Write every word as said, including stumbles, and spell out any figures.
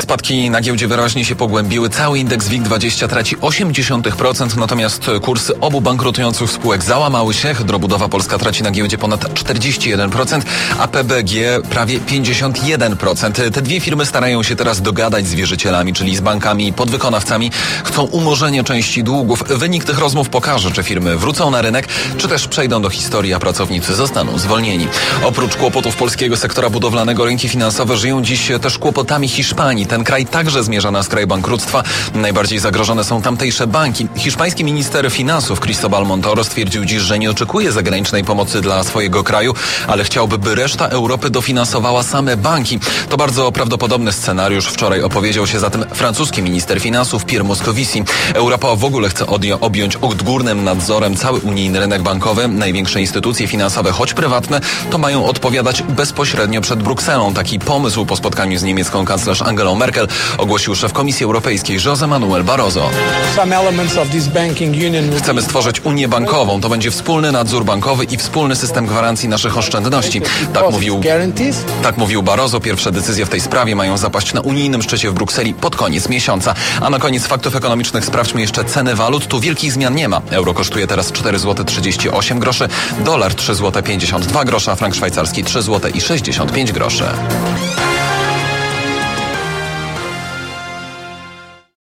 Spadki na giełdzie wyraźnie się pogłębiły. Cały indeks WIG dwadzieścia traci osiem dziesiątych procent, natomiast kursy obu bankrutujących spółek załamały się. Hydrobudowa Polska traci na giełdzie ponad czterdzieści jeden procent, a P B G prawie pięćdziesiąt jeden procent. Te dwie firmy starają się teraz dogadać z wierzycielami, czyli z bankami i podwykonawcami. Chcą umorzenia części długów. Wynik tych rozmów pokaże, czy firmy wrócą na rynek, czy też przejdą do historii, a pracownicy zostaną zwolnieni. Oprócz kłopotów polskiego sektora budowlanego, rynki finansowe żyją dziś też kłopotami Hiszpanii. Ten kraj także zmierza na skraj bankructwa. Najbardziej zagrożone są tamtejsze banki. Hiszpański minister finansów Cristóbal Montoro stwierdził dziś, że nie oczekuje zagranicznej pomocy dla swojego kraju, ale chciałby, by reszta Europy dofinansowała same banki. To bardzo prawdopodobny scenariusz. Wczoraj opowiedział się zatem francuski minister finansów Pierre Moscovici. Europa w ogóle chce odjo- objąć odgórnym nadzorem cały unijny rynek bankowy. Największe instytucje finansowe, choć prywatne, to mają odpowiadać bezpośrednio przed Brukselą. Taki pomysł po spotkaniu z niemiecką kanclerz Angelą Merkel ogłosił szef Komisji Europejskiej José Manuel Barroso. Chcemy stworzyć Unię bankową. To będzie wspólny nadzór bankowy i wspólny system gwarancji naszych oszczędności. Tak mówił, tak mówił Barroso. Pierwsze decyzje w tej sprawie mają zapaść na unijnym szczycie w Brukseli pod koniec miesiąca. A na koniec faktów ekonomicznych sprawdźmy jeszcze ceny walut. Tu wielkich zmian nie ma. Euro kosztuje teraz cztery złote trzydzieści osiem groszy, dolar trzy złote pięćdziesiąt dwa grosze, a frank szwajcarski trzy złote sześćdziesiąt pięć groszy.